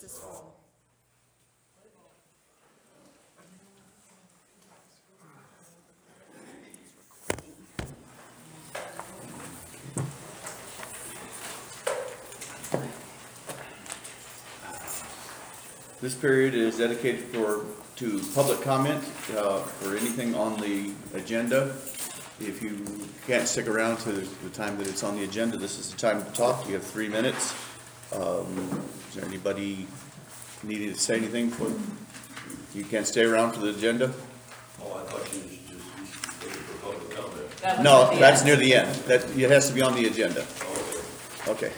is full. This period is dedicated to public comment for anything on the agenda. If you can't stick around to the time that it's on the agenda, this is the time to talk. You have 3 minutes. Is there anybody needing to say anything? You can't stay around for the agenda? Oh, I thought you just waited for public comment. No, that's near the end. It has to be on the agenda. Okay.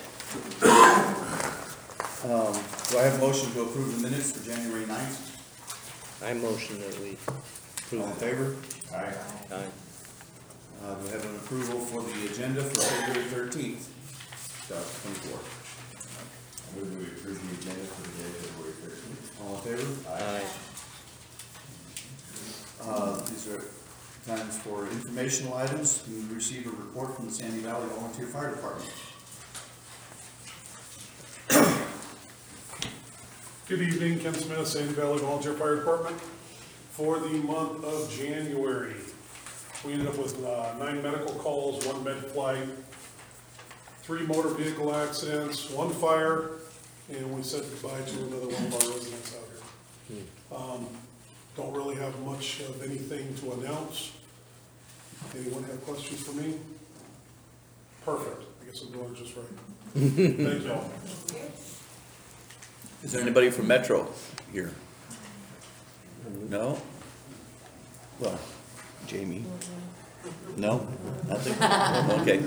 Do I have a motion to approve the minutes for January 9th? I motion that we All in favor? Aye. Aye. Do we have an approval for the agenda for February 13th, 2024? I move that we approve the agenda for the day of February 13th. All in favor? Aye. These are times for informational items. We received a report from the Sandy Valley Volunteer Fire Department. Good evening, Ken Smith, Sandy Valley Volunteer Fire Department. For the month of January, we ended up with 9 medical calls, 1 med flight, 3 motor vehicle accidents, 1 fire, and we said goodbye to another one of our residents out here. Don't really have much of anything to announce. Anyone have questions for me? Perfect. I guess I'm doing it just right. Thank you all. Is there anybody from Metro here? No? Well, Jamie? No? Nothing? Okay.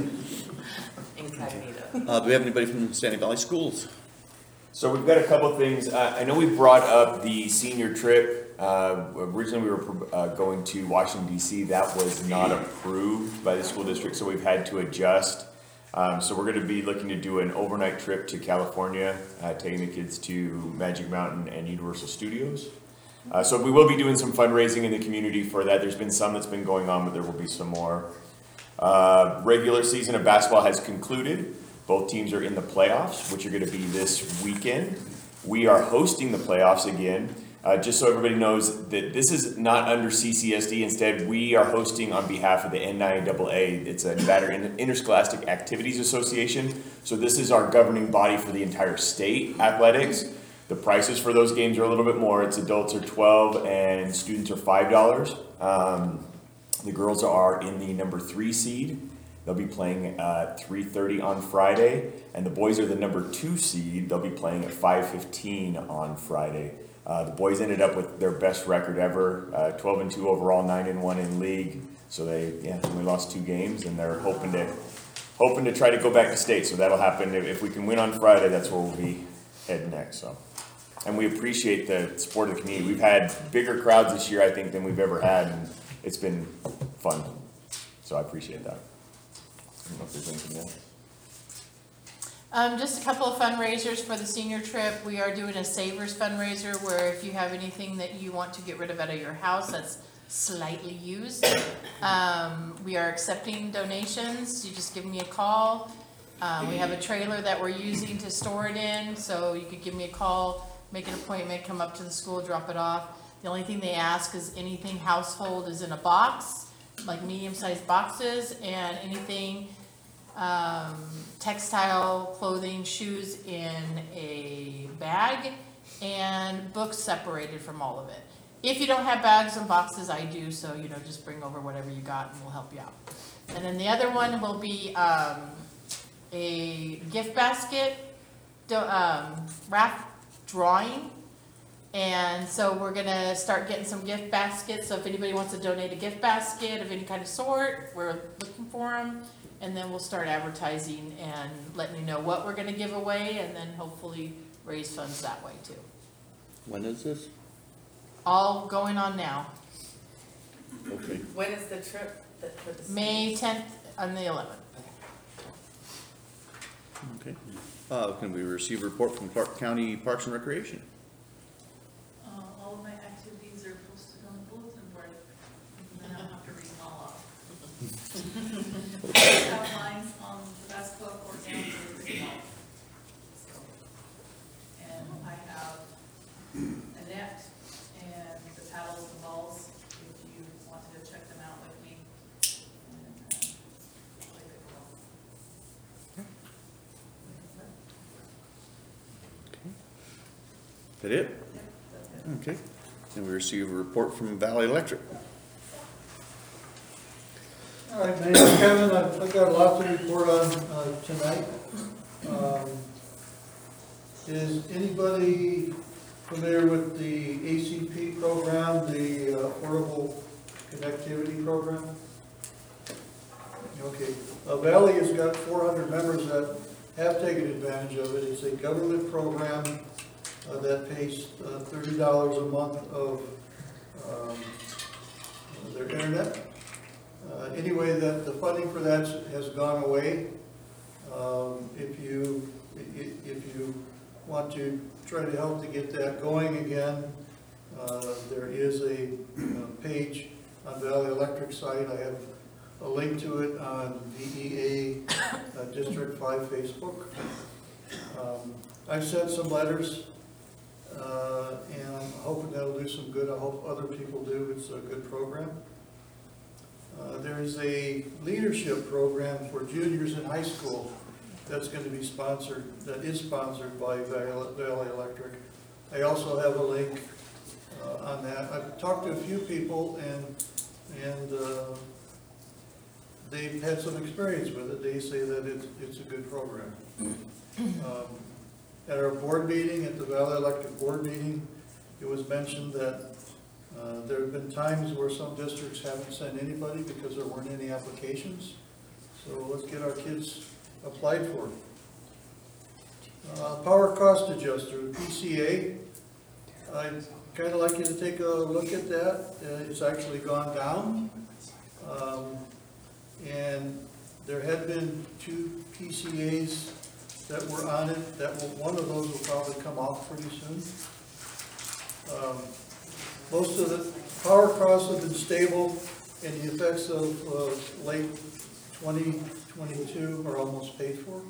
Incognito. Do we have anybody from Sandy Valley Schools? So we've got a couple of things. I know we brought up the senior trip. Originally we were going to Washington DC. That was not approved by the school district, so we've had to adjust. So we're going to be looking to do an overnight trip to California, taking the kids to Magic Mountain and Universal Studios. So we will be doing some fundraising in the community for that. There's been some that's been going on, but there will be some more. Regular season of basketball has concluded. Both teams are in the playoffs, which are going to be this weekend. We are hosting the playoffs again. Just so everybody knows that this is not under CCSD. Instead, we are hosting on behalf of the NIAA. It's a Nevada Interscholastic Activities Association. So this is our governing body for the entire state athletics. The prices for those games are a little bit more. It's adults are $12 and students are $5. The girls are in the number 3 seed. They'll be playing at 3:30 on Friday, and the boys are the number 2 seed. They'll be playing at 5:15 on Friday. The boys ended up with their best record ever, 12-2 overall, 9-1 in league. So they only lost 2 games, and they're hoping to try to go back to state. So that'll happen if we can win on Friday. That's where we'll be heading next. So, and we appreciate the support of the community. We've had bigger crowds this year, I think, than we've ever had, and it's been fun. So I appreciate that. I don't know if there's anything else. Just a couple of fundraisers for the senior trip. We are doing a Savers fundraiser where if you have anything that you want to get rid of out of your house that's slightly used, we are accepting donations. You just give me a call. We have a trailer that we're using to store it in, so you could give me a call, make an appointment, come up to the school, drop it off. The only thing they ask is anything household is in a box, like medium-sized boxes, and anything textile, clothing, shoes in a bag, and books separated from all of it. If you don't have bags and boxes, I do, so just bring over whatever you got and we'll help you out. And then the other one will be a gift basket raft drawing. And so we're gonna start getting some gift baskets. So if anybody wants to donate a gift basket of any kind of sort, we're looking for them. And then we'll start advertising and letting you know what we're gonna give away, and then hopefully raise funds that way too. When is this? All going on now. Okay. When is the trip for the May 10th and the 11th. Okay. Can we receive a report from Clark County Parks and Recreation? All of my activities are posted on the bulletin board, and then I'll have to read them all off. Outlines on the basketball court and the golf. And I have that it? Okay. And we receive a report from Valley Electric. All right, my name is Kevin. I've got a lot to report on tonight. Is anybody familiar with the ACP program, the Affordable Connectivity Program? Okay. Valley has got 400 members that have taken advantage of it. It's a government program that pays $30 a month of their internet. Anyway, the funding for that has gone away. If you want to try to help to get that going again, there is a page on Valley Electric site. I have a link to it on VEA District 5 Facebook. I've sent some letters, and I'm hoping that'll do some good. I hope other people do. It's a good program. There is a leadership program for juniors in high school that's going to be sponsored, that is sponsored by Valley Electric. I also have a link on that. I've talked to a few people, and they've had some experience with it. They say that it's a good program. At our board meeting, at the Valley Electric board meeting, it was mentioned that there have been times where some districts haven't sent anybody because there weren't any applications. So let's get our kids applied for. Power cost adjuster, PCA. I'd kind of like you to take a look at that. It's actually gone down. And there had been 2 PCAs that were on it. One of those will probably come off pretty soon. Most of the power costs have been stable, and the effects of late 2022 are almost paid for.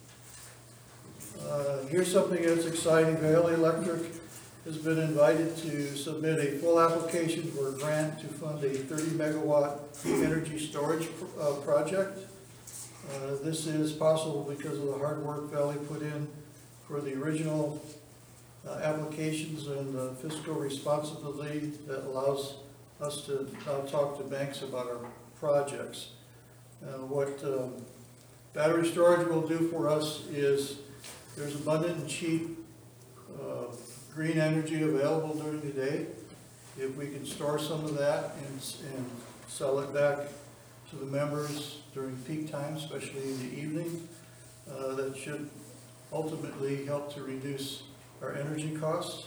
Here's something that's exciting. Valley Electric has been invited to submit a full application for a grant to fund a 30 megawatt energy storage project. This is possible because of the hard work Valley put in for the original applications and fiscal responsibility that allows us to now talk to banks about our projects. What battery storage will do for us is there's abundant and cheap green energy available during the day. If we can store some of that and sell it back to the members during peak time, especially in the evening, that should ultimately help to reduce our energy costs.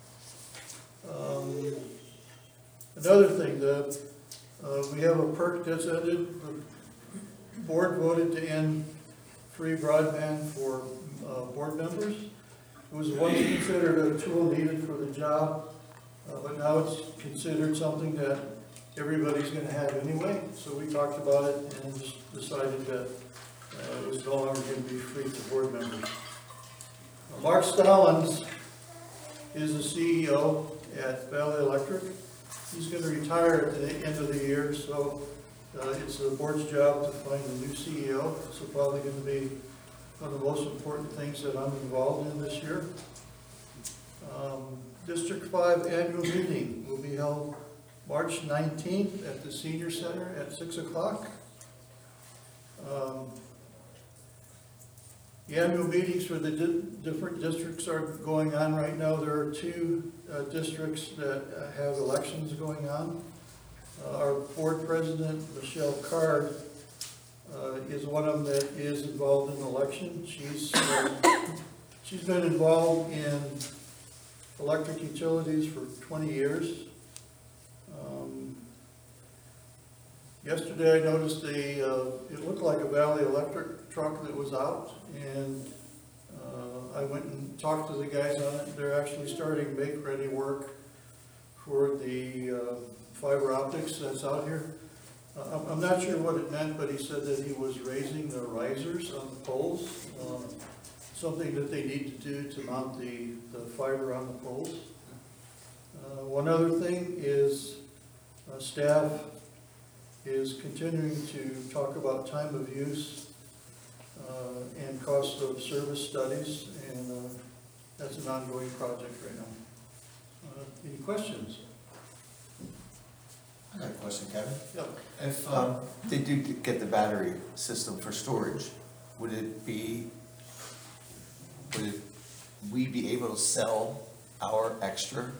Another thing, we have a perk that's ended. The board voted to end free broadband for board members. It was once considered a tool needed for the job, but now it's considered something that everybody's going to have anyway. So we talked about it and decided that it was no longer going to be free to board members. Mark Stallings is the CEO at Valley Electric. He's going to retire at the end of the year, so it's the board's job to find a new CEO. It's probably going to be one of the most important things that I'm involved in this year. District 5 annual meeting will be held March 19th at the Senior Center at 6 o'clock. The annual meetings for the different districts are going on right now. There are 2 districts that have elections going on. Our board president, Michelle Card, is one of them that is involved in the election. She's been involved in electric utilities for 20 years. Yesterday I noticed it looked like a Valley Electric truck that was out, and I went and talked to the guys on it. They're actually starting make-ready work for the fiber optics that's out here. I'm not sure what it meant, but he said that he was raising the risers on the poles, something that they need to do to mount the fiber on the poles. One other thing is staff is continuing to talk about time of use and cost of service studies, and that's an ongoing project right now. questions? I got a question, Kevin. Yep. If they do get the battery system for storage, would we be able to sell our extra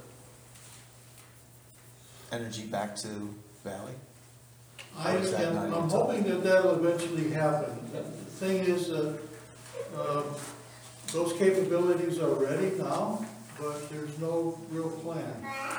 energy back to Valley? Or is that not even I'm hoping that that'll eventually happen. The thing is that, those capabilities are ready now, but there's no real plan.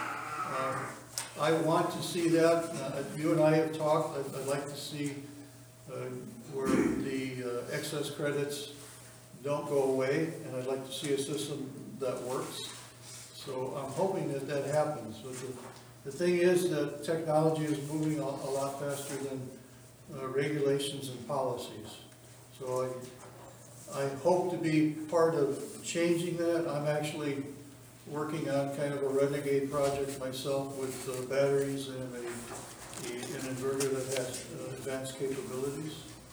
I want to see that, you and I have talked, I'd like to see where the excess credits don't go away, and I'd like to see a system that works. So I'm hoping that that happens. But the thing is that technology is moving a lot faster than regulations and policies. So I hope to be part of changing that. I'm actually working on kind of a renegade project myself with batteries and an inverter that has advanced capabilities.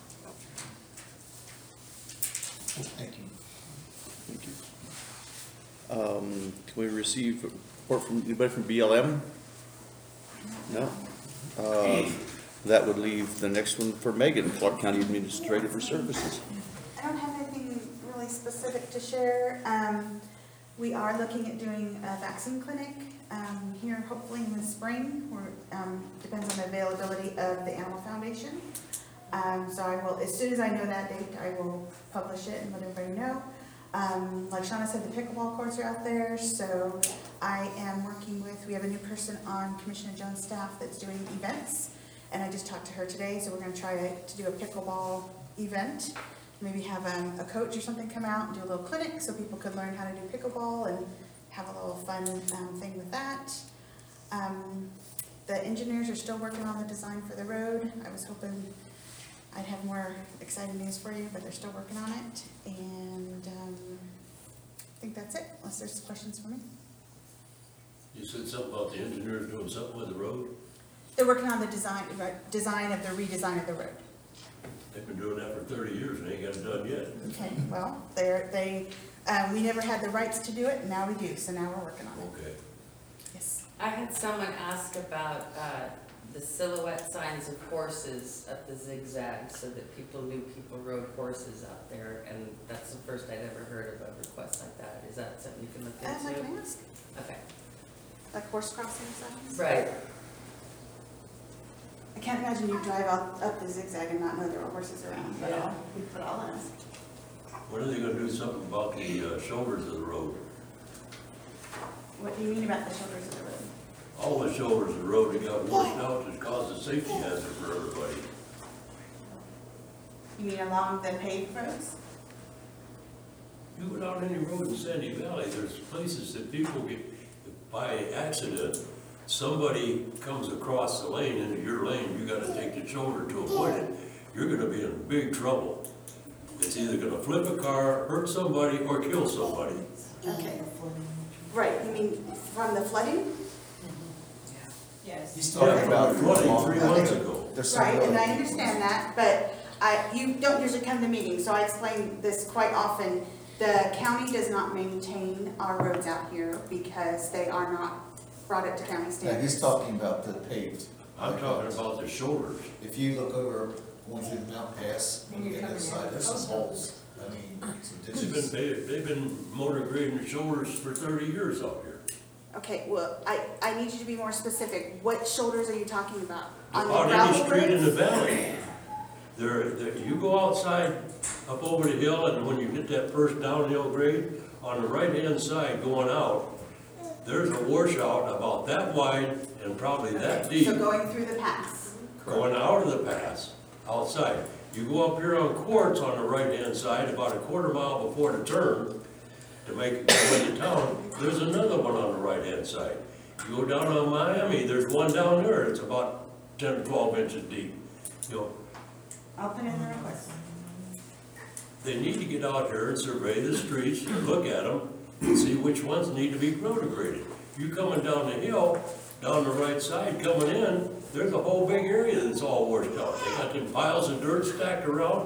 Thank you. Thank you. Can we receive a report from anybody from BLM? No? That would leave the next one for Megan, Clark County Administrator for Services. I don't have anything really specific to share. We are looking at doing a vaccine clinic here hopefully in the spring, or depends on the availability of the Animal Foundation. So I will, as soon as I know that date, I will publish it and let everybody know. Like Shauna said, the pickleball courts are out there, so I am working with, we have a new person on Commissioner Jones' staff that's doing events, and I just talked to her today, so we're gonna try to do a pickleball event. Maybe have a coach or something come out and do a little clinic so people could learn how to do pickleball and have a little fun thing with that. The engineers are still working on the design for the road. I was hoping I'd have more exciting news for you, but they're still working on it. And I think that's it, unless there's questions for me. You said something about the engineers doing something with the road? They're working on the design of the redesign of the road. They've been doing that for 30 years and ain't got it done yet. Okay, well, we never had the rights to do it, and now we do, so now we're working on it. Okay. Yes. I had someone ask about the silhouette signs of horses at the zigzag, so that people knew people rode horses out there, and that's the first I'd ever heard of a request like that. Is that something you can look into? I can ask. Okay. Like horse crossing signs? Right. I can't imagine you drive up the zigzag and not know there are horses around, but Yeah. I'll ask. When are they gonna do something about the shoulders of the road? What do you mean about the shoulders of the road? All the shoulders of the road, they got washed out, it causes a safety hazard for everybody. You mean along the paved roads? You go down any road in Sandy Valley, there's places that people get, by accident, somebody comes across the lane into your lane, you gotta take the shoulder to avoid it. You're gonna be in big trouble. It's either gonna flip a car, hurt somebody, or kill somebody. Okay. Right, you mean from the flooding? Yes. He's talking about flooding 3 months ago. There's some Right, and I really- understand that, but you don't usually come to meetings, so I explain this quite often. The county does not maintain our roads out here because they are not brought up to county Yeah, standards. he's talking about the paved. I'm talking about the shoulders. If you look over, going through the mountain pass, when you get this side, there's some holes. I mean, some ditches. They've been motor grading the shoulders for 30 years out here. Okay, well, I need you to be more specific. What shoulders are you talking about? On the On any gravel street in the roads? valley. You go outside up over the hill, and when you hit that first downhill grade, on the right-hand side going out, there's a washout about that wide and probably that deep. So going through the pass. Going out of the pass, outside. You go up here on Quartz on the right-hand side, about a quarter mile before the turn, to make it go into town, there's another one on the right-hand side. You go down on Miami, there's one down there, it's about 10 or 12 inches deep. You know, I'll put in the request. they need to get out here and survey the streets, and look at them, and see which ones need to be rotor graded. You coming down the hill, down the right side, coming in, there's a whole big area that's all washed out. They got them piles of dirt stacked around,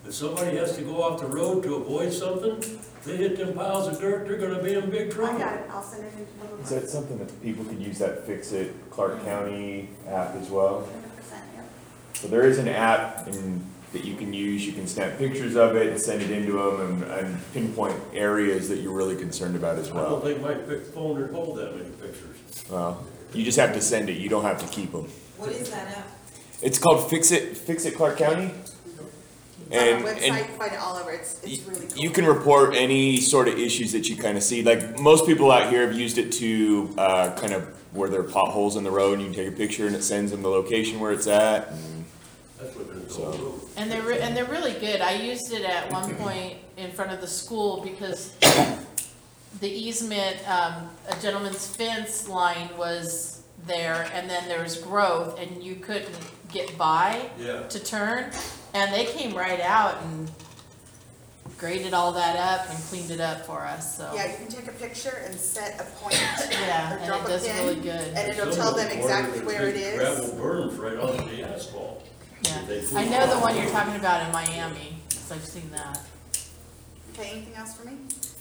If somebody has to go off the road to avoid something, they hit them piles of dirt, they're gonna be in big I trouble. got it, I'll send it in. Is that something that people could use, that Fix It Clark County app as well? 100%, yep. So there is an app that you can use, you can snap pictures of it and send it into them and pinpoint areas that you're really concerned about as I don't well. think my phone would hold that many pictures. Well, you just have to send it, you don't have to keep them. What is that app? It's called Fix It Clark County. It's on And, our and website, find it all over, it's really cool. you can report any sort of issues that you kind of see. Like, most people out here have used it to kind of where there are potholes in the road, and you can take a picture and it sends them the location where it's at. And That's what they're So- doing. And they're really good. I used it at one point in front of the school because the easement, a gentleman's fence line was there, and then there was growth, and you couldn't get by Yeah. to turn, and they came right out and graded all that up and cleaned it up for us, so. Yeah, you can take a picture and set a point. Yeah, or and drop it a does pin, really good. And it'll tell them exactly where it There's is. gravel berms right onto the asphalt. Yeah, They I know the pull one out. you're talking about in Miami, because I've seen that. Okay, anything else for me?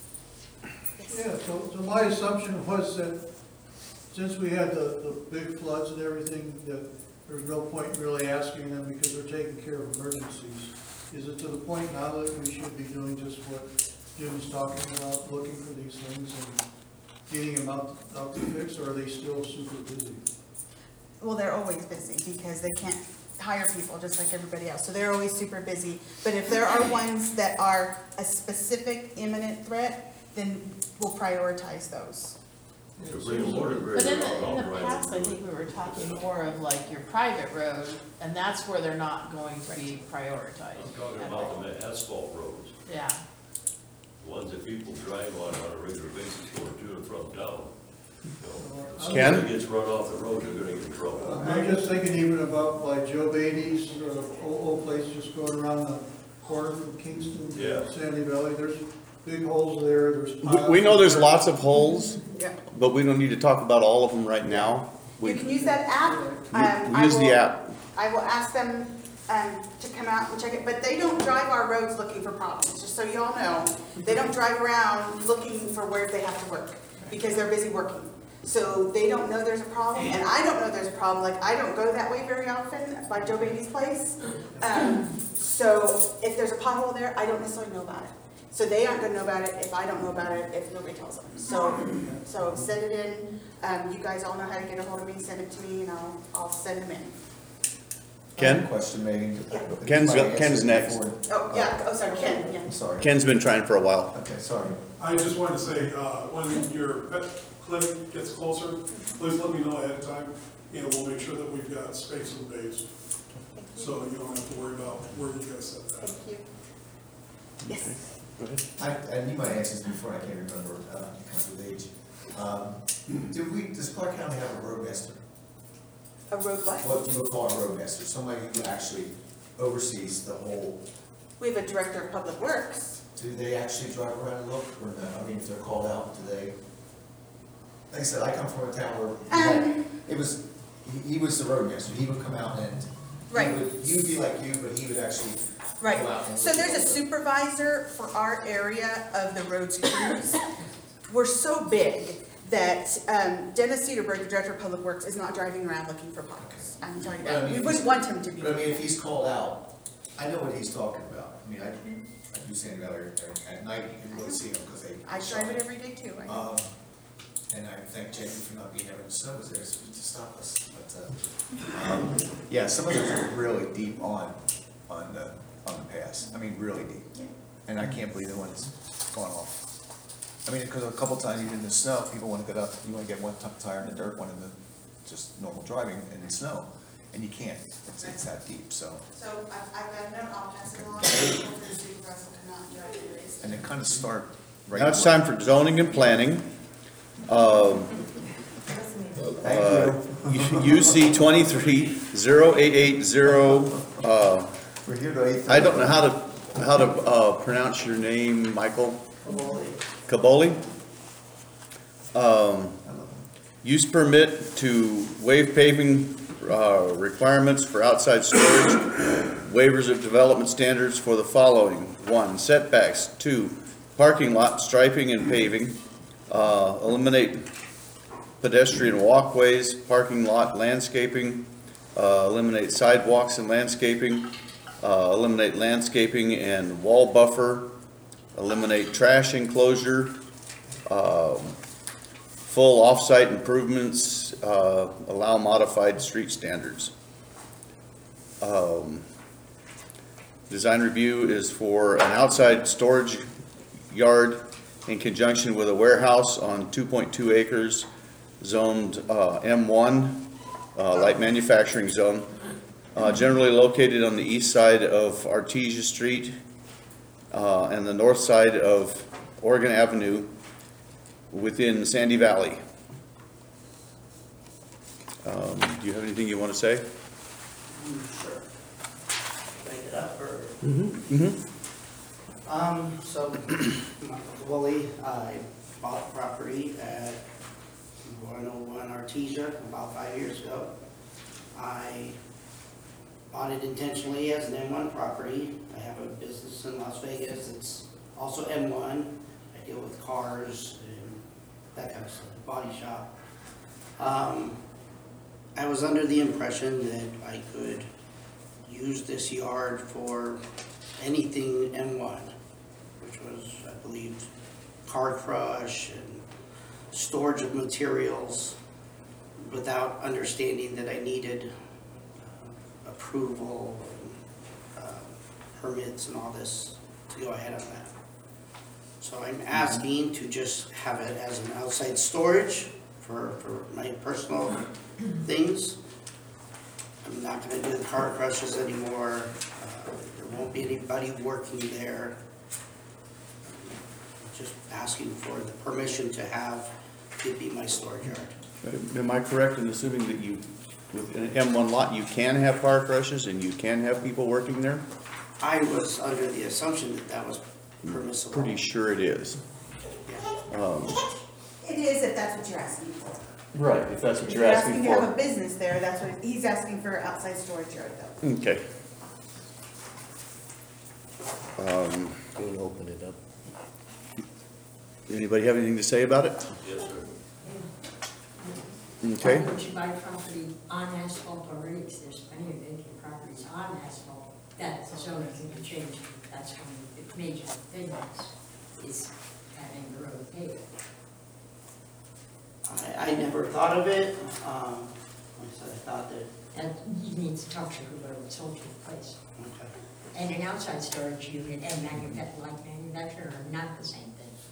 Yeah, so my assumption was that since we had the big floods and everything, that there's no point really asking them because they're taking care of emergencies. Is it to the point now that we should be doing just what Jim's talking about, looking for these things and getting them out to fix, or are they still super busy? Well, they're always busy because they can't hire people just like everybody else, so they're always super busy. But if there are ones that are a specific imminent threat, then we'll prioritize those. To bring a water But grader in out, I'll the drive past, I it. think we were talking more of like your private road, and that's where they're not going to be prioritized. I'm talking at all. about the asphalt roads, Yeah, the ones that people drive on a regular basis going to and from town. You know, if Ken? somebody gets run off the road, they're gonna get in trouble. I'm just thinking even about like Joe Beatty's, old place just going around the corner from Kingston Yeah. to Sandy Valley, there's big holes there, there's We piles. know there's lots of holes, Yeah. but we don't need to talk about all of them right now. You can use that app. We use the app. I will ask them, to come out and check it, but they don't drive our roads looking for problems, just so y'all know. They don't drive around looking for where they have to work, because they're busy working. So they don't know there's a problem, and I don't know there's a problem, like, I don't go that way very often, by Joe Beatty's place. So if there's a pothole there, I don't necessarily know about it. So they aren't gonna know about it if I don't know about it, if nobody tells them. So send it in, you guys all know how to get a hold of me, send it to me, and I'll send them in. Ken? Question, Megan. Yeah. Ken's next. Oh, yeah, oh, sorry, Ken, yeah. I'm sorry. Ken's been trying for a while. Okay, sorry. I just wanted to say, when your pet clinic gets closer, please let me know ahead of time, and we'll make sure that we've got space and bays, so you don't have to worry about where you guys set that. Thank you. Yes. Go ahead. I need my answers before I can't remember, because of age. Does Clark County have a roadmaster? A road what? What you would call a roadmaster, somebody who actually oversees the whole, We have a director of public works. do they actually drive around and look, or no? I mean, if they're called out, do they? Like I said, I come from a town where he was the roadmaster, he would come out and Right. he would be like you, but he would actually Right, go out and so look there's at a the- supervisor for our area of the roads crews. We're so big that Dennis Cedarberg, the Director of Public Works, is not driving around looking for potholes. I'm telling you But I that. mean, We if wouldn't want him to be. But I mean, if he's called out, I know what he's talking about. I mean, I do Sandy Valley at night, you can really see them because they. I drive it every day too. I know. And I thank Jamie for not being there when the snow was there, so to stop us, but, yeah, some of those are really deep on the pass, I mean, really deep. And I can't believe the one's gone off. I mean, because a couple times even in the snow, people want to get up, you want to get one tire in the dirt, one in the, just normal driving in the snow, and you can't, it's that deep, so. So I've got a note, I'll pass it along. Hopefully the supervisor will come out and drive it. And they kind of start right. Now it's time for zoning and planning. UC 23-088-0, We're here to 8:30. I don't know how to pronounce your name, Michael? Caboli? Use permit to waive paving requirements for outside storage, waivers of development standards for the following. 1, setbacks. 2, parking lot striping and paving. Eliminate pedestrian walkways, parking lot landscaping. Eliminate sidewalks and landscaping. Eliminate landscaping and wall buffer. Eliminate trash enclosure. Full off-site improvements, allow modified street standards. Design review is for an outside storage yard in conjunction with a warehouse on 2.2 acres, zoned M1, light manufacturing zone, generally located on the east side of Artesia Street and the north side of Oregon Avenue, within Sandy Valley. Do you have anything you want to say? Sure. Make it up or? So, Willie, I bought property at 101 Artesia about 5 years ago. I bought it intentionally as an M1 property. I have a business in Las Vegas. It's also M1. I deal with cars and that kind of stuff, body shop. I was under the impression that I could use this yard for anything M1, which was, I believe, car crush and storage of materials, without understanding that I needed approval and permits and all this to go ahead on that. So I'm asking to just have it as an outside storage for my personal things. I'm not gonna do the car crushes anymore. There won't be anybody working there. Just asking for the permission to have it be my storage yard. Am I correct in assuming that you, with an M1 lot, you can have car crushes and you can have people working there? I was under the assumption that that was permissible. Pretty sure it is. It is if that's what you're asking for. Right, if that's what If you're asking to have a for. business there, that's what, he's asking for outside storage yard though. Okay. We'll open it up. Anybody have anything to say about it? Yes, sir. Okay. Why would you buy property on asphalt already, because there's plenty of vacant properties on asphalt that the zoning can change. That's one of the major things, is having the road paved. I never thought of it. Like I said, I thought that, And you need to talk to whoever sold you the place. okay. And an outside storage unit and manufacturer are not the same thing.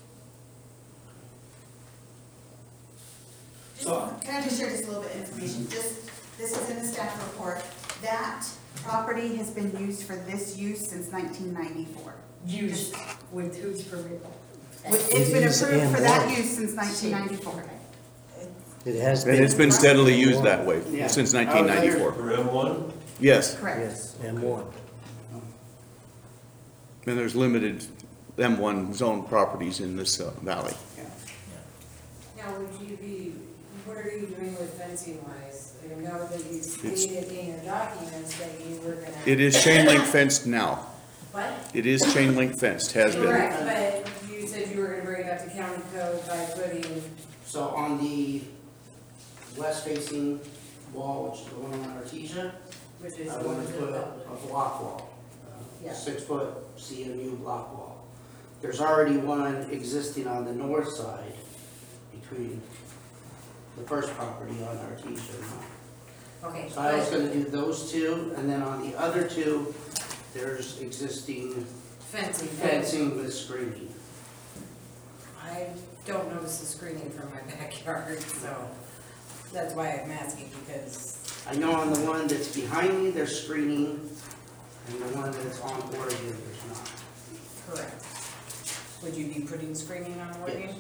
Can I just share just a little bit of information? This is in the staff report. That property has been used for this use since 1994. Used with whose permit? It's been approved for that use since 1994. It has And it's been steadily used that way Yeah. since 1994. For M1? Yes, Correct. Yes, M1. and there's limited M1 zone properties in this valley. Now, would you be, what are you doing with fencing wise? I know that you stated in your documents that you were gonna. It is chain link fenced now. What? It is chain link fenced, has been. Correct, but you said you were gonna bring it up to county code by putting, So on the west facing wall, which is the one on Artesia, which is I one want of to the put public. a block wall, Yeah. 6-foot CMU block wall. There's already one existing on the north side between the first property on Artesia and mine. Okay, So I was but gonna do those two, and then on the other two, there's existing fencing with screening. I don't notice the screening from my backyard, so that's why I'm asking, because I know on the one that's behind me, there's screening, and the one that's on Oregon, there's not. correct. Would you be putting screening on Oregon? Yes.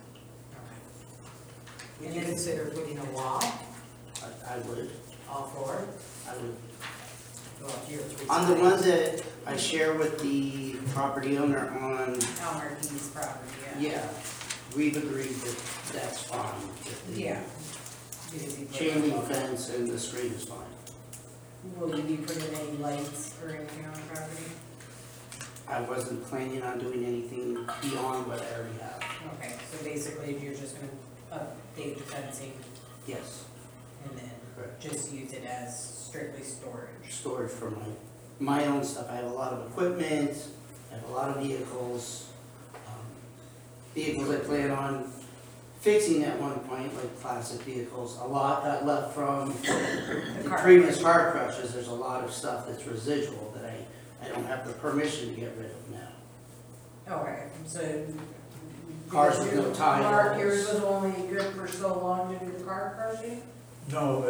Okay. And then consider putting a wall, I would, all four? I would. Well, if you're three On the sides. one that I share with the property owner on, Elmer Dean's property, yeah. yeah, we've agreed that that's fine. with the- Yeah. Because he put Chain in- link fence and the screen is fine. Will you be putting any lights or anything on the property? I wasn't planning on doing anything beyond what I already have. Okay, so basically you're just gonna update the fencing Yes, and then correct. just use it as strictly storage? Storage for my own stuff. I have a lot of equipment, I have a lot of vehicles. Vehicles I plan on fixing at one point, like classic vehicles. A lot got left from the car previous car crushes. There's a lot of stuff that's residual that I don't have the permission to get rid of now. Okay, so. Cars with no tires. Mark, yours was only good for so long to do the car crushing? No,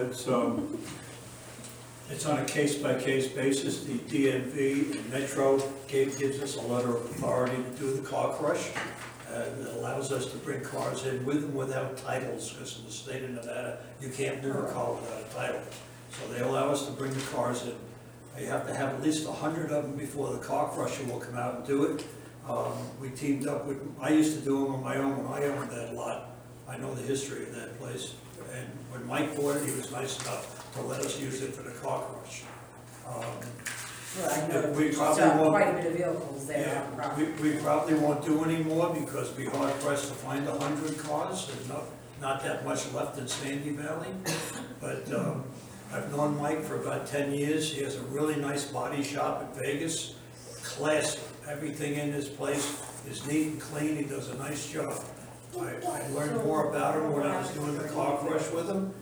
it's on a case-by-case basis. The DMV and Metro gives us a letter of authority to do the car crush. And it allows us to bring cars in with and without titles, because in the state of Nevada, you can't move a car without a title. So they allow us to bring the cars in. You have to have at least 100 of them before the car crusher will come out and do it. We teamed up with, I used to do them on my own when I owned that lot. I know the history of that place. And when Mike bought it, he was nice enough to let us use it for the car crush. Well, I know, We there's probably won't- quite a bit of vehicles there on the Yeah, property. we probably won't do any more because we're hard pressed to find 100 cars. There's not that much left in Sandy Valley. But I've known Mike for about 10 years. He has a really nice body shop in Vegas. Classy. Everything in this place is neat and clean. He does a nice job. I learned more about him when I was doing the car crush with him.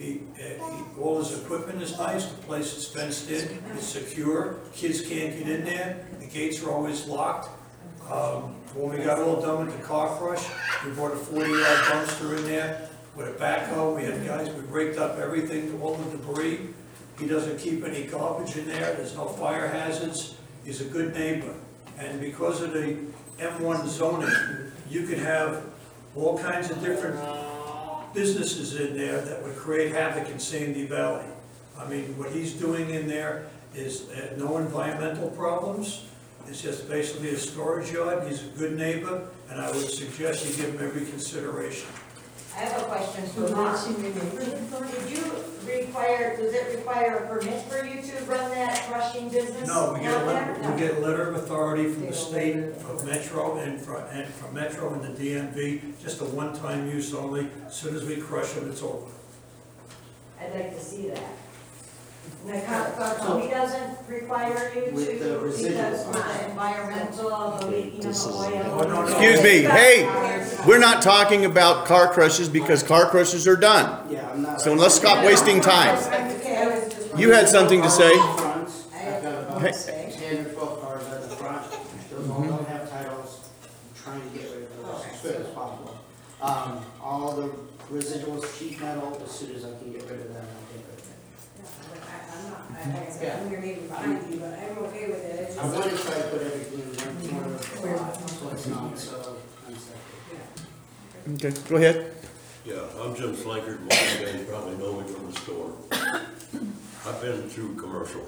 All his equipment is nice, the place is fenced in, it's secure, kids can't get in there, the gates are always locked. When we got all done with the car crush, we brought a 40-yard dumpster in there with a backhoe. We had guys, we raked up everything, all the debris. He doesn't keep any garbage in there, there's no fire hazards. He's a good neighbor. And because of the M1 zoning, you could have all kinds of different businesses in there that would create havoc in Sandy Valley. I mean, what he's doing in there is no environmental problems. It's just basically a storage yard. He's a good neighbor, and I would suggest you give him every consideration. I have a question for Mark. Did you does it require a permit for you to run that crushing business No, we get a out letter, there? we get a letter of authority from the state, from Metro, and from Metro and the DMV, just a one-time use only. As soon as we crush them, it's over. I'd like to see that. The company doesn't require you With the to, residuals. because the environmental, the leaking of oil. no. Excuse me, hey, we're not talking about car crushes because car crushes are done. Yeah, I'm not. So let's stop wasting time. Okay, I was just You had something to say? Front, I I've have got nothing about to say. 10 or 12 cars at the front. Those all don't have titles. I'm trying to get rid of those as quick as possible. All the residuals, sheet metal, as soon as I can get rid of them, I'll get rid of them. I'm not, like I said, I'm your neighbor behind you, but I'm okay with it. It's I just- want to try to put everything in one corner of the lot, so it's not so unsafe. Okay, go ahead. Yeah, I'm Jim Slankard, most of you guys probably know me from the store. I've been through commercial.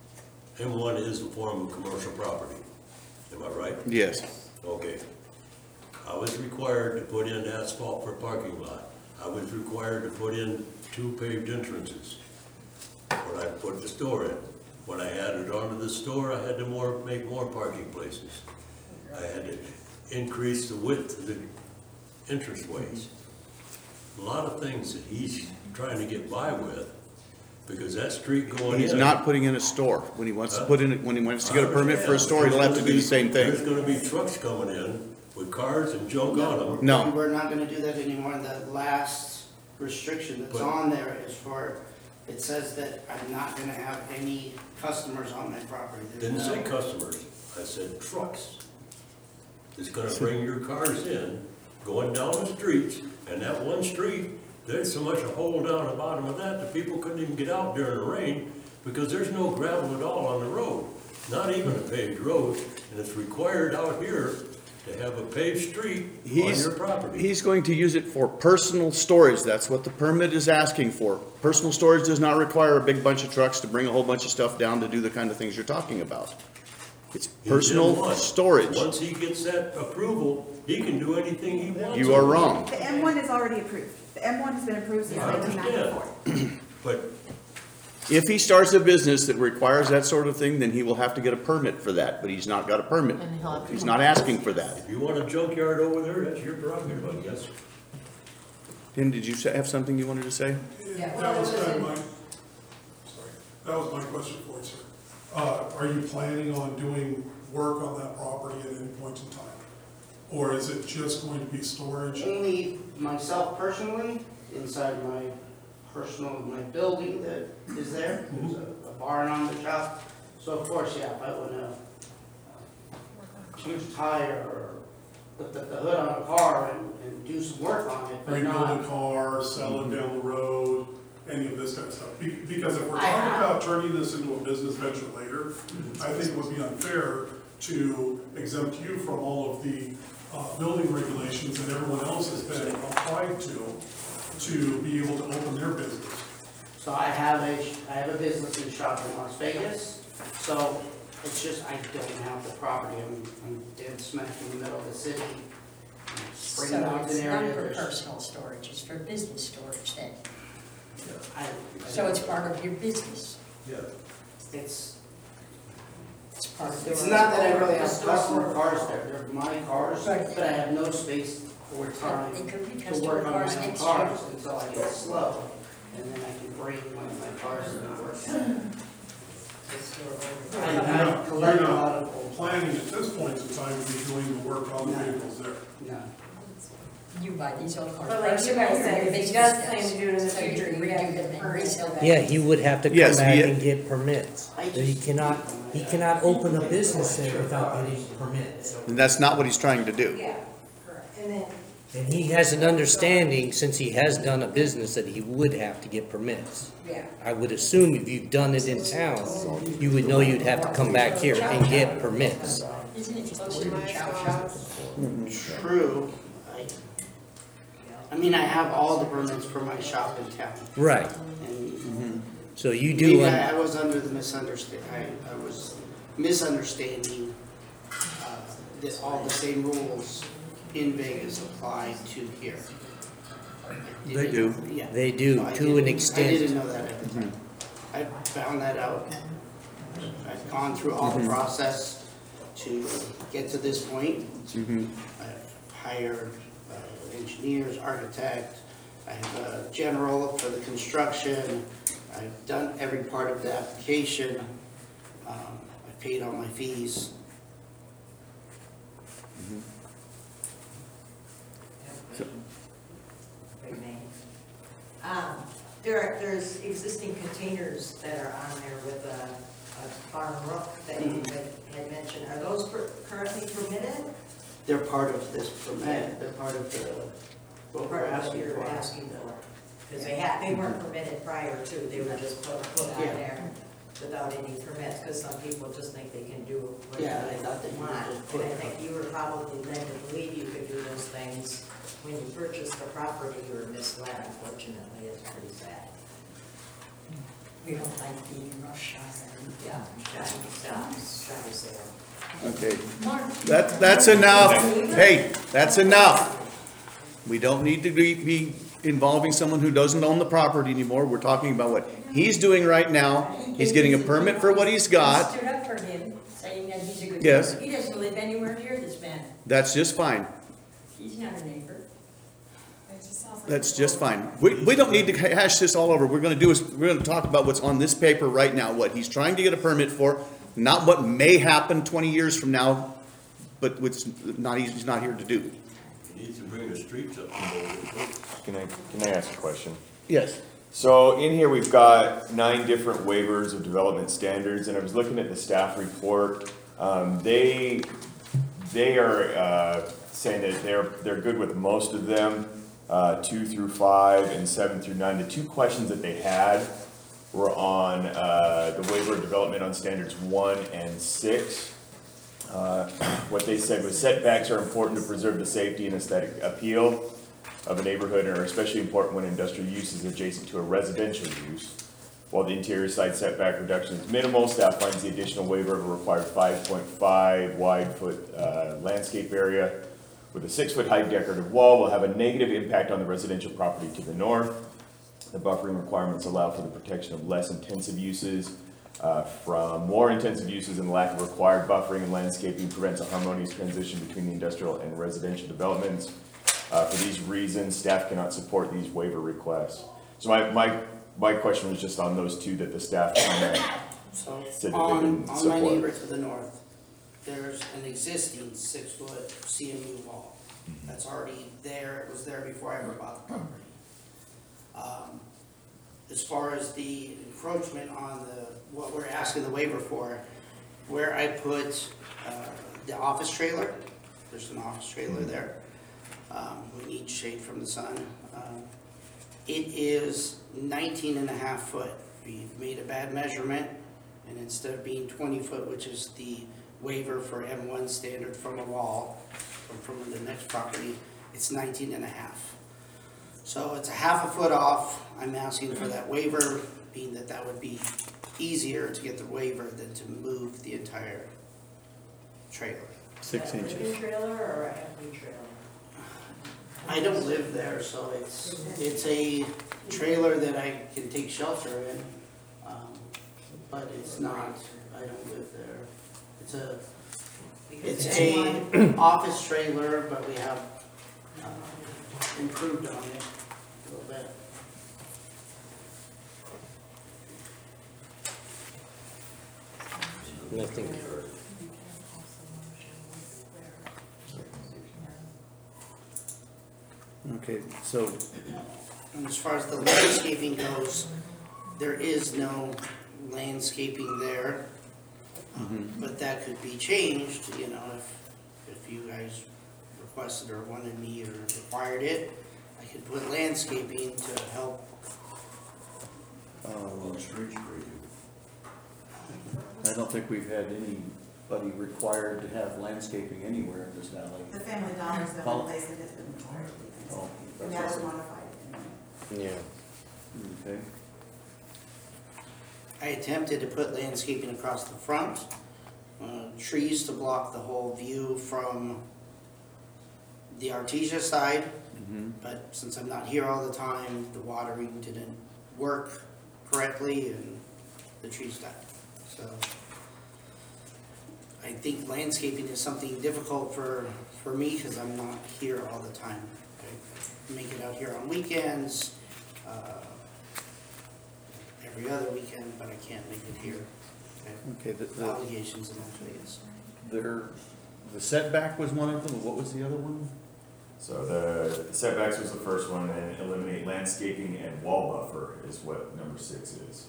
M1 is a form of commercial property, am I right? Yes. Okay. I was required to put in asphalt for parking lot. I was required to put in 2 paved entrances when I put the store in. When I added on to the store, I had to make more parking places. I had to increase the width of the entranceways. A lot of things that he's trying to get by with, because that street going in. He's not putting in a store. When he wants to put in, when he wants to get a permit for a store, he'll have to do the same There's thing. gonna be trucks coming in with cars and junk on them. No. We're not gonna do that anymore. The last restriction that's on there is for, it says that I'm not gonna have any customers on my property. There's Didn't no- say customers, I said trucks. It's gonna bring your cars in, going down the streets, and that one street, there's so much a hole down the bottom of that, that people couldn't even get out during the rain, because there's no gravel at all on the road, not even a paved road, and it's required out here to have a paved street on your property. He's going to use it for personal storage. That's what the permit is asking for. Personal storage does not require a big bunch of trucks to bring a whole bunch of stuff down to do the kind of things you're talking about. It's He personal did what? storage. Once he gets that approval, he can do anything he wants. You are wrong. The M1 is already approved. The M1 has been approved since I understand. 1994. But If he starts a business that requires that sort of thing, then he will have to get a permit for that, but he's not got a permit. And he'll have to- He's not asking for that. if you want a junkyard over there, that's your prerogative, I guess. Tim, did you have something you wanted to say? Yeah, That was well, kind of my, sorry, that was my question for you, sir. Are you planning on doing work on that property at any point in time? Or is it just going to be storage? Only myself personally, inside my my building that is there, there's a barn on the top. So of course, yeah, if I want to change a tire or put the hood on a car and do some work on it, but Rebuild not. a car, sell it down the road, any of this kind of stuff? Because if we're I talking have. about turning this into a business venture later, I think it would be unfair to exempt you from all of the building regulations that everyone else has been applied to be able to open their business. So I have a business and shop in Las Vegas, so it's just, I don't have the property, I'm dead smack in the middle of the city. Spring So Mountain it's not area, for there's, personal storage, it's for business storage then. so So it's part of your business. Yeah. It's Part of It's your- not that I really have customer cars there, they're my cars, Right. but I have no space or time It could be to customer work on my cars own next cars year. until I get slow, and then I can bring one of my cars and work on it. I collect a lot of old. Planning at this point in time to be doing the work on the vehicles there. No. You buy these old cars. But like you guys said, if he does plan to do it in the So you future, you redo have them to and resell them. Yeah, he would have to come Yes, back he- and get permits. He cannot open a business there without getting permits. And that's not what he's trying to do. Yeah, correct. And then, And he has an understanding, since he has done a business, that he would have to get permits. yeah. I would assume if you've done it in town, you would know you'd have to come back here and get permits. Isn't it supposed to be chow shop? True, I mean, I have all the permits for my shop in town, Right, and so you maybe do, I was under the I was misunderstanding, that all the same rules in Vegas apply to here. I They do. didn't- Yeah. They do, So I to an didn't- extent. I didn't know that at the time. I found that out. I've gone through all the process to get to this point. I've hired engineers, architect, I have a general for the construction. I've done every part of the application. I've paid all my fees. There's existing containers that are on there with a barn roof that you had mentioned. Are those currently permitted? They're part of this permit, they're part of the, what we're Part of what asking you're for. asking for? Because they weren't permitted prior to, they were just put on Yeah. there without any permits, because some people just think they can do what Yeah, they thought that they you could want. just put And I it- think you were probably led to believe you could do those things. When you purchased the property, you were misled, unfortunately, it's pretty sad. We don't like being rush hour. Yeah, shy sale. Okay, Mark. that's enough. Hey, that's enough. We don't need to be involving someone who doesn't own the property anymore. We're talking about what he's doing right now. He's getting a permit for what he's I got. stood up for him, saying that he's a good Yes. neighbor. He doesn't live anywhere near this man. That's just fine. He's not a neighbor. That's just fine. We don't need to hash this all over. We're gonna talk about what's on this paper right now, what he's trying to get a permit for, not what may happen 20 years from now, but what's not, he's not here to do. He needs to bring the streets up to mode. Can I ask a question? Yes. So in here, we've got 9 different waivers of development standards, and I was looking at the staff report. They are saying that they're good with most of them, 2 through 5 and 7 through 9. The 2 questions that they had were on the waiver of development on standards 1 and 6. What they said was setbacks are important to preserve the safety and aesthetic appeal of a neighborhood and are especially important when industrial use is adjacent to a residential use. While the interior side setback reduction is minimal, staff finds the additional waiver of a required 5.5 wide foot landscape area with a 6-foot-high decorative wall will have a negative impact on the residential property to the north. The buffering requirements allow for the protection of less intensive uses from more intensive uses, and the lack of required buffering and landscaping prevents a harmonious transition between the industrial and residential developments. For these reasons, staff cannot support these waiver requests. So my question was just on those two that the staff So said that they on didn't my support. neighbor to the north, there's an existing 6-foot CMU wall. That's already there, it was there before I ever bought the property. As far as the encroachment on what we're asking the waiver for, where I put the office trailer, there's an office trailer there. We need shade from the sun. It is 19.5 foot. We've made a bad measurement, and instead of being 20 foot, which is the waiver for M1 standard from a wall, or from the next property, it's 19.5. So it's a half a foot off. I'm asking for that waiver, being that that would be easier to get the waiver than to move the entire trailer. 6 inches. A living trailer or a camping trailer? I don't live there, so it's a trailer that I can take shelter in, but it's not, I don't live there. It's a office trailer, but we have improved on it a little bit. Nothing. Okay, so And as far as the landscaping goes, there is no landscaping there. But that could be changed, you know, if you guys requested or wanted me or required it. I could put landscaping to help. I don't think we've had anybody required to have landscaping anywhere in this valley. The Family Dollar is the only place that has been required. Oh, And that was modified. Yeah. Okay. I attempted to put landscaping across the front, trees to block the whole view from the Artesia side. But since I'm not here all the time, the watering didn't work correctly and the trees died. So I think landscaping is something difficult for me because I'm not here all the time. I make it out here on weekends, every other weekend, but I can't make it here. Okay, The allegations eventually is. the setback was one of them, what was the other one? So the setbacks was the first one, and eliminate landscaping and wall buffer is what number 6 is.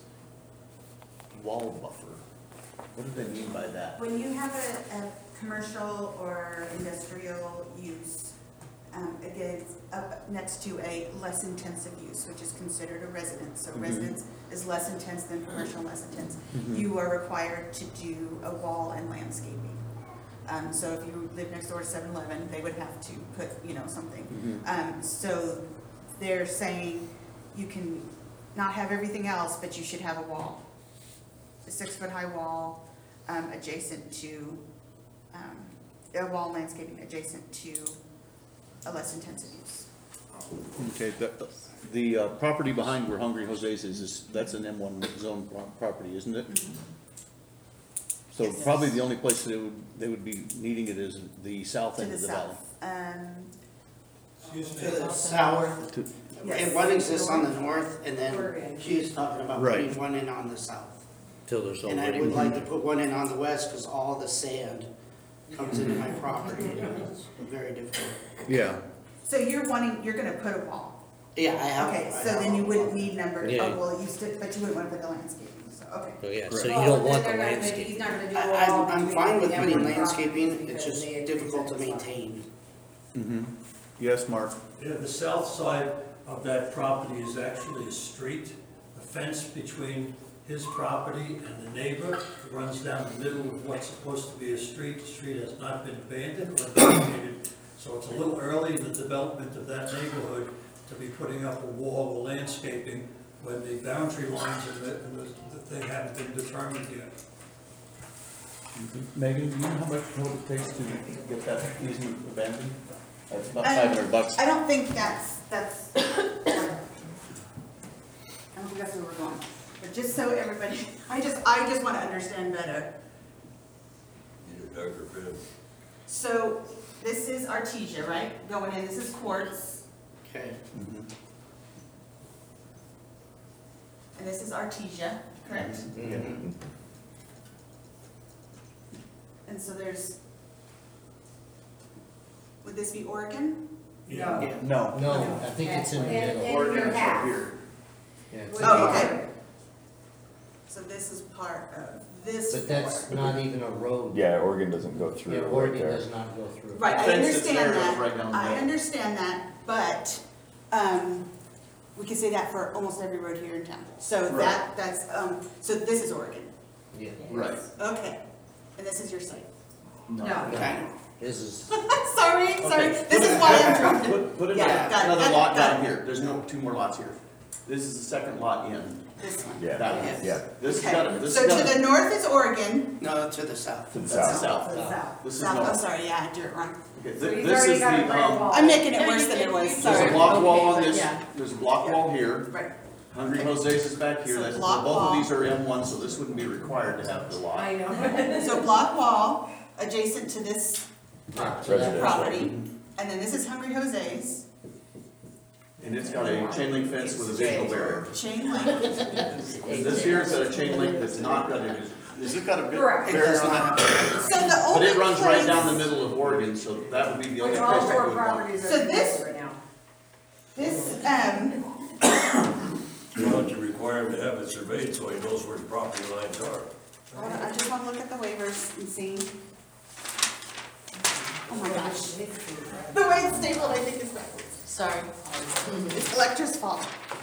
Wall buffer. What do they mean by that? When you have a commercial or industrial use, again, it's up next to a less intensive use, which is considered a residence. So residence is less intense than commercial, less intense. You are required to do a wall and landscaping. So if you live next door to 7-Eleven, they would have to put, something. So they're saying you can not have everything else, but you should have a wall. A 6-foot-high wall adjacent to, a wall landscaping adjacent to a less intensive use. Okay, the property behind where Hungry Jose's is, that's an M1 zone property, isn't it? So Yes. probably the only place they would be needing it is the south To end the of the valley. south. To the south, and one exists on the north, and then she's talking about Right. putting one in on the south. Till there's And I already would one. like to put one in on the west, because all the sand comes into my property, and it's very difficult. Yeah. So you're gonna put a wall? Yeah, I have. Okay, I so have then you a wouldn't wall. need number, Yeah. but you wouldn't wanna put the landscaping, so, okay. Oh, yeah, so Correct. you don't want the landscape. He's not gonna do a wall. I'm between fine with the putting M1 landscaping, property it's because just they difficult to agree that's fine. maintain. Yes, Mark? Yeah, the south side of that property is actually a street. The fence between his property and the neighbor runs down the middle of what's supposed to be a street. The street has not been abandoned or vacated, so it's a little early in the development of that neighborhood to be putting up a wall or landscaping when the boundary lines and the thing haven't been determined yet. Megan, do you know how much it takes to get that easement abandoned? That's about $500. I don't think that's, I don't think that's where we're going. But just so everybody, I just want to understand better. Need a darker pen. So this is Artesia, right? Going in, this is quartz, Okay. and this is Artesia, correct? Mm-hmm. And so there's, would this be Oregon? No. No. No, I think it's in the middle. And Oregon's your up half. here. Yeah. Oh, okay. So this is part of this But that's floor. not even a road. Yeah, Oregon doesn't go through Yeah, right Oregon there. does not go through. Right, I Fence that's there understand goes right that, down the I middle. understand that, but, we can say that for almost every road here in town. So Right. that's, so this is Oregon, Yeah. Right. okay, and this is your site. No. Okay. This is, Sorry, Okay. this is why I'm trying to, Put Yeah, got it, another got it, lot got down it. here. There's no, 2 more lots here. This is the second lot in. this one. Yeah, That one. yeah, This has got Okay, to, this so has to got the north is Oregon. No, to the south. to the That's south. south. South. This is South, oh, north. sorry, yeah, I did it wrong. Okay, So he's this already is got a the, brick wall. I'm making it No, worse you than did- it was, you did- there's sorry. a block wall on Okay, this, yeah. there's a block wall here. Right, Hungry Jose's is back here. So That's, block both wall. of these are M1, so this wouldn't be required to have the lot. I know. so block wall adjacent to this Residential. property, and then this is Hungry Jose's, And it's got a chain link fence with a visual barrier. chain link. And this here's got a chain link that's not got a, is it got a bit Correct. It barrier does on not. it? So the But only it runs right down the place- middle of Oregon, so that would be the only Which place all that four would want. properties So are this- together right now. This, You want to require him to have it surveyed so he knows where the property lines are. hold on, I just wanna look at the waivers and see. Oh my gosh. The way it's stapled, I think is backwards. Sorry. It's Electra's fault.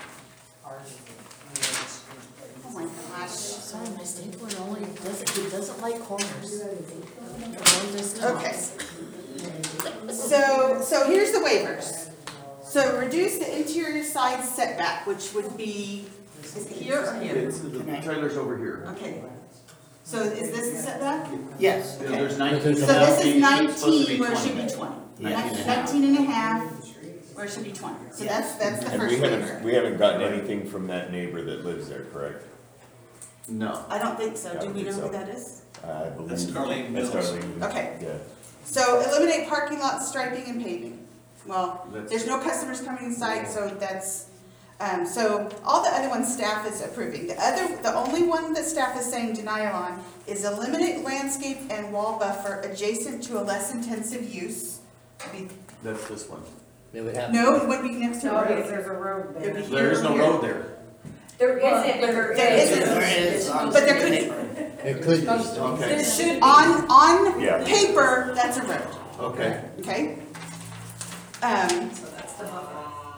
Oh my gosh. Sorry, my stapler it doesn't like corners. Okay. So here's the waivers. So reduce the interior side setback, which would be, is it here or here? It's, the trailer's over here. Okay. So is this the setback? Yes. Yeah, there's So 19 and a this half is feet, it's supposed to be 19 where it should 20. be 20. 19 and a half. 19 and a half where it should be 20. So that's the And first waiver. we haven't gotten anything from that neighbor that lives there, correct? No. I don't think so. I Do don't we know think who so. that is? I believe. That's Darlene That's Mills. Darlene. Okay. Yeah. So eliminate parking lot striping and paving. Well, That's- there's no customers coming inside, so that's, so all the other ones staff is approving. The only one that staff is saying denial on is eliminate landscape and wall buffer adjacent to a less intensive use. Be- That's this one. they would have. No, it would be next to a No, because road. there's a road It'd there. be There is no here. road there. There isn't, but there There is. isn't. There is. But there could, It could be. Okay, There should be. on Yeah. paper, that's a road, okay. okay? So that's the buffer.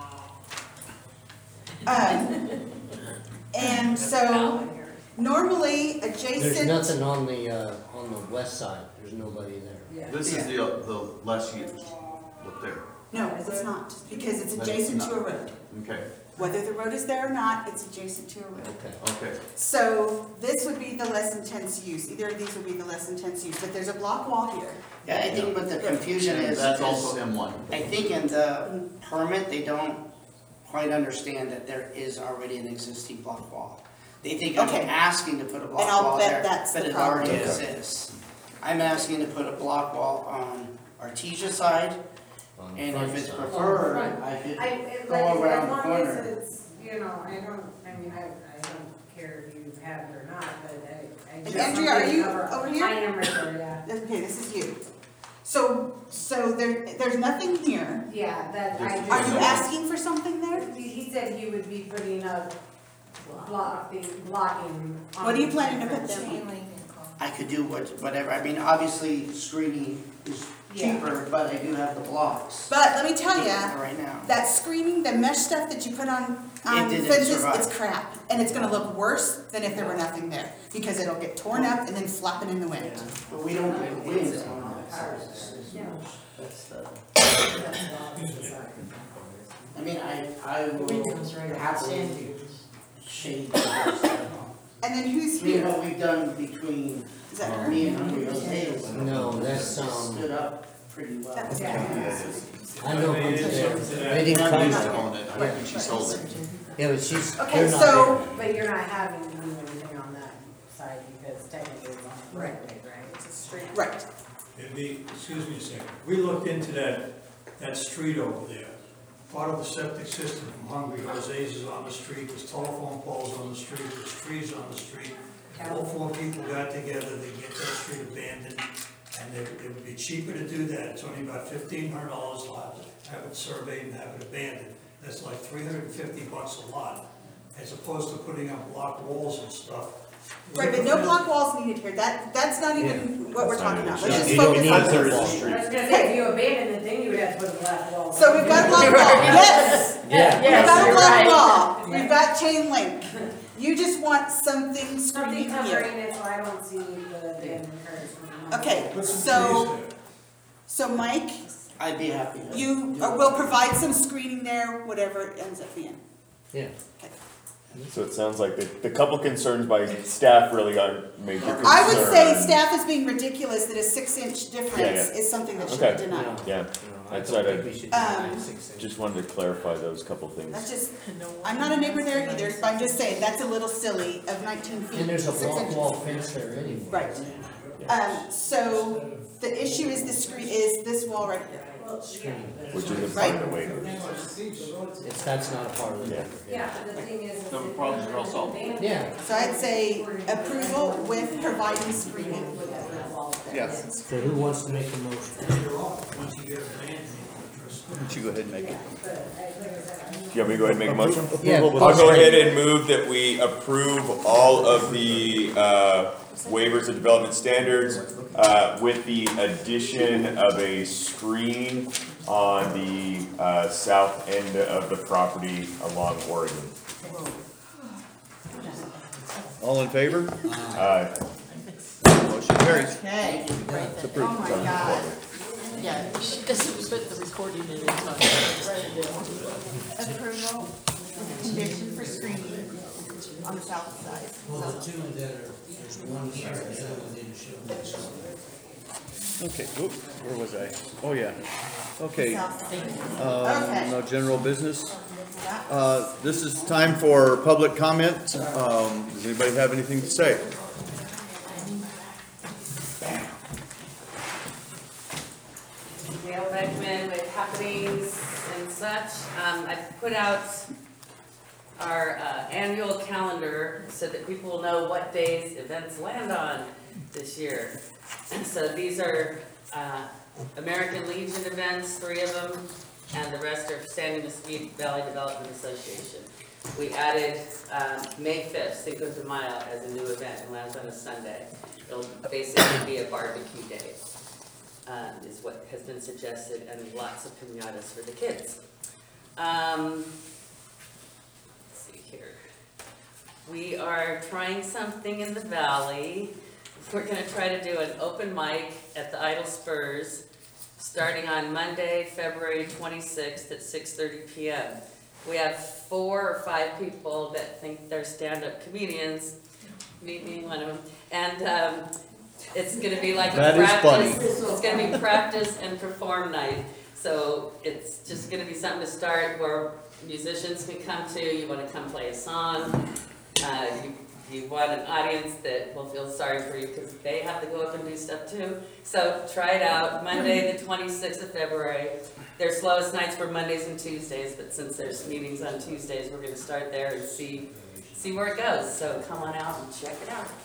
And so normally There's adjacent, nothing on the west side, there's nobody there. Yeah. This is the less used. Look there. no, it's not, because it's That's adjacent to not- a road. Okay, Whether the road is there or not, it's adjacent to a road. Okay. okay. So this would be the less intense use, either of these would be the less intense use, but there's a block wall here. Yeah, I think what the confusion And is. that's is- also M1. I think in the permit, they don't quite understand that there is already an existing block wall. They think I'm Okay. asking to put a block And I'll wall bet there, that's but the it already problem. exists. I'm asking to put a block wall on Artesia side, On the and front if it's side. preferred, front. I could Like, go as around the long corner. as it's, you know, I don't care if you have it or not, but I And just. Andrea, are you cover- over here? I am right there, Okay, this is you. So there's nothing here. yeah. Yeah, that I just. Are you asking for something there? He said he would be putting up blocking. on What are you planning to put different there? chain link. I could do whatever, I mean, obviously, screening is Yeah. cheaper, but I do have the blocks. But let me tell ya, Right now. that screening, the mesh stuff that you put on It didn't fences, survive. it's crap. And it's gonna look worse than if there were nothing there, because it'll get torn up and then flapping in the wind. But we don't get winds on our houses. That's I mean, I will happily shade the house down. And then who's I mean, here? what we've done between Is that her? me and Hungry Jose's. No, that's, Stood up pretty well. I know who's there. They didn't come. Yeah, she sold it. Yeah, but she's, Okay, they're not so, but you're not having to do anything on that side because technically it's on the right way, right? It's a street. Right. Excuse me a second, we looked into that street over there. Part of the septic system from Hungry Jose's is on the street, there's telephone poles on the street, there's trees on the street. If all four people got together, they get that street abandoned, and it would be cheaper to do that. It's only about $1,500 to have it surveyed and have it abandoned. That's like $350 a lot, as opposed to putting up block walls and stuff. Right, but no block walls needed here, that's not even what we're talking about, let's just You don't focus need on a this. wall. I was gonna say, if you abandon the thing, you would have to put a black wall. So we've got a block wall, yes, Yeah. we've got a you're block right. wall, we've got chain link. You just want something Something screening covering here. it so I don't see the abandoned cars. Okay, Put some so, trees so Mike, I'd be happy to. you do will it. provide some screening there, whatever it ends up being. Yeah. So it sounds like the couple concerns by staff really aren't major concerns. I would say staff is being ridiculous that a 6-inch difference Yeah. is something that should Okay. be denied. Yeah, I that's don't right, think we I should deny Um, 6 inches. just wanted to clarify those couple things. That's just, I'm not a neighbor there either, but I'm just saying, that's a little silly of 19 feet, And there's a 6 block inches. wall fence there anyway. Right. So the issue is this wall right here. Which is a part of the waiver. That's not a part of the Yeah. record. Yeah, but the thing is. The problems are all solved. Yeah. So I'd say approval with providing screening. Yes. So who wants to make the motion? once you get abandoned. Why don't you go ahead and make it? Do you want me to go ahead and make a motion? Yeah. I'll go ahead and move that we approve all of the waivers of development standards with the addition of a screen on the south end of the property along Oregon. All in favor? Motion carries. Okay. It's approved. Oh my God. Yeah, she doesn't put the recording in it. Approval with condition for screening on the south side. Well, the two that are, there's one here, the other one didn't show. Okay, whoop, where was I? Oh, yeah. Okay. Okay. No general business. This is time for public comment. Does anybody have anything to say? Gail Beckman with Happenings and such. I put out our annual calendar so that people will know what days events land on this year. So these are American Legion events, 3 of them, and the rest are Sandy Mesquite Valley Development Association. We added May 5th, Cinco de Mayo, as a new event. It lands on a Sunday. It'll basically be a barbecue day. Is what has been suggested, and lots of piñatas for the kids. Let's see here. We are trying something in the valley. We're gonna try to do an open mic at the Idle Spurs, starting on Monday, February 26th at 6:30 p.m. We have 4 or 5 people that think they're stand-up comedians, me being one of them, and it's gonna be like a That is funny. practice, it's gonna be practice and perform night. So it's just gonna be something to start where musicians can come to, you wanna come play a song. You want an audience that will feel sorry for you because they have to go up and do stuff too. So try it out, Monday the 26th of February. Their slowest nights were Mondays and Tuesdays, but since there's meetings on Tuesdays, we're gonna start there and see where it goes. So come on out and check it out.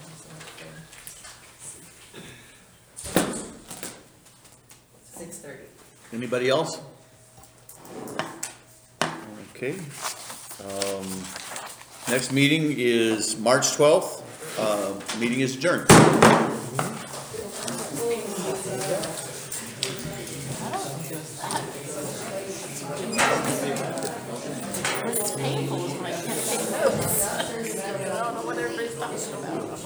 6:30. Anybody else? Okay. Next meeting is March 12th. Meeting is adjourned. What's painful is when I can't take notes. I don't know what everybody's talking about.